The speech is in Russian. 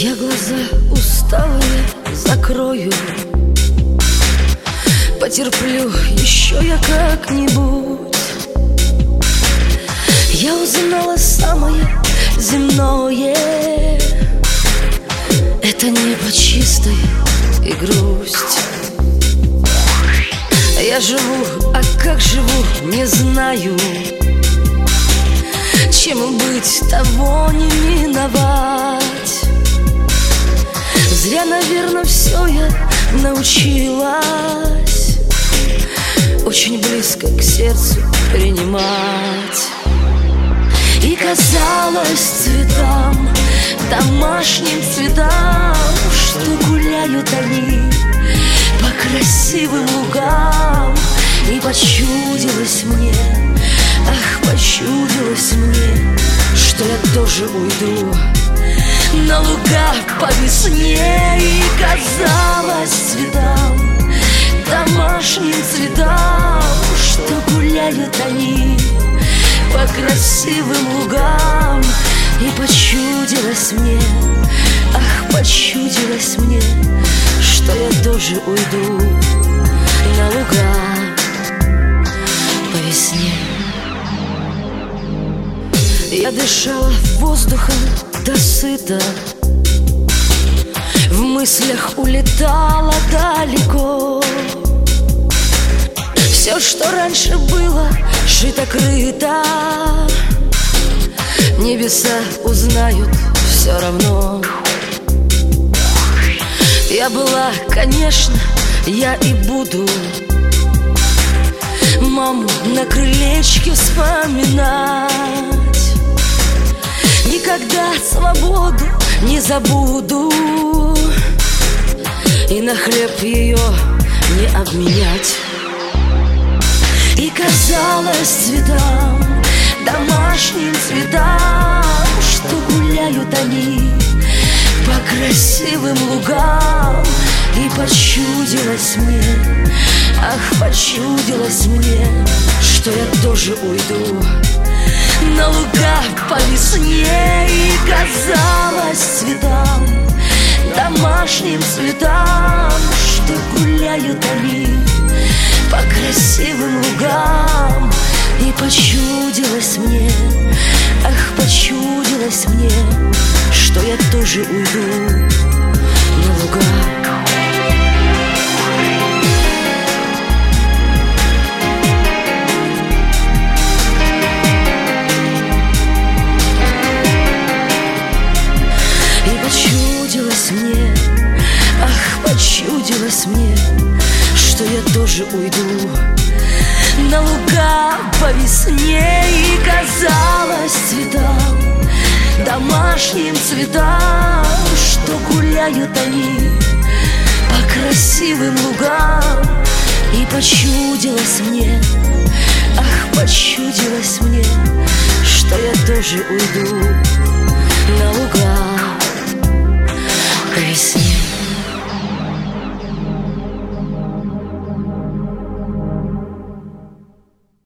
Я глаза усталые закрою, потерплю еще я как-нибудь. Я узнала самое земное, это небо чистое и грусть. Я живу, а как живу, не знаю. Чем быть, того не миновать. Зря, наверное, все я научилась очень близко к сердцу принимать. И казалось цветам, домашним цветам, что гуляют они по красивым лугам. И почудилось мне, ах, почудилось мне, что я тоже уйду на луга по весне. И казалось цветам, домашним цветам, что гуляют они по красивым лугам. И почудилось мне, ах, почудилось мне, что я тоже уйду на луга по весне. Я дышала воздухом досыта, в мыслях улетала далеко. Все, что раньше было шито-крыто, небеса узнают все равно. Я была, конечно, я и буду маму на крылечке вспоминать. Никогда свободу не забуду, и на хлеб ее не обменять. И казалось цветам, домашним цветам, что гуляют они по красивым лугам. И почудилось мне, ах, почудилось мне, что я тоже уйду на луга по весне. И казалось цветам, домашним цветам, что гуляют они по красивым лугам. И почудилось мне, ах, почудилось мне, что я тоже уйду на луга. Почудилось мне, ах, почудилось мне, что я тоже уйду на луга по весне. И казалось цветам, домашним цветам, что гуляют они по красивым лугам. И почудилось мне, ах, почудилось мне, что я тоже уйду